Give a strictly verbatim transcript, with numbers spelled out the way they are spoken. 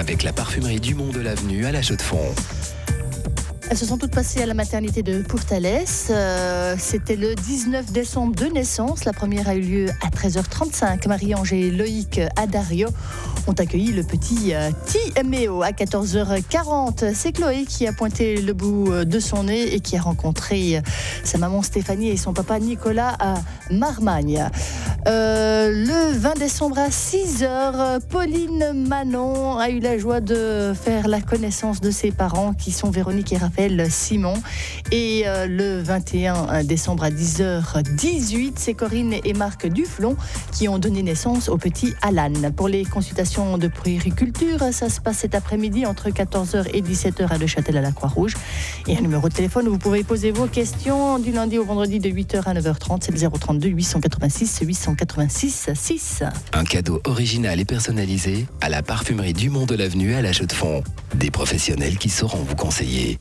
avec la parfumerie Dumont de l'Avenue à La Chaux-de-Fonds. Elles se sont toutes passées à la maternité de Pourtalès. Euh, c'était le dix-neuf décembre de naissance. La première a eu lieu à treize heures trente-cinq. Marie-Ange et Loïc Adario ont accueilli le petit euh, Timéo à quatorze heures quarante. C'est Chloé qui a pointé le bout de son nez et qui a rencontré sa maman Stéphanie et son papa Nicolas à Marmagne. Euh, le vingt décembre à six heures, Pauline Manon a eu la joie de faire la connaissance de ses parents qui sont Véronique et Raphaël Simon. Et euh, le vingt et un décembre à dix heures dix-huit, c'est Corinne et Marc Duflon qui ont donné naissance au petit Alan. Pour les consultations de puériculture, ça se passe cet après-midi entre quatorze heures et dix-sept heures à Le Châtel à la Croix-Rouge. Et un numéro de téléphone où vous pouvez poser vos questions du lundi au vendredi de huit heures à neuf heures trente, c'est le zéro trente-deux huit cent quatre-vingt-six huit cent quatre-vingt-six six. Un cadeau original et personnalisé à la parfumerie Dumont de l'Avenue à La Chaux-de-Fonds. Des professionnels qui sauront vous conseiller.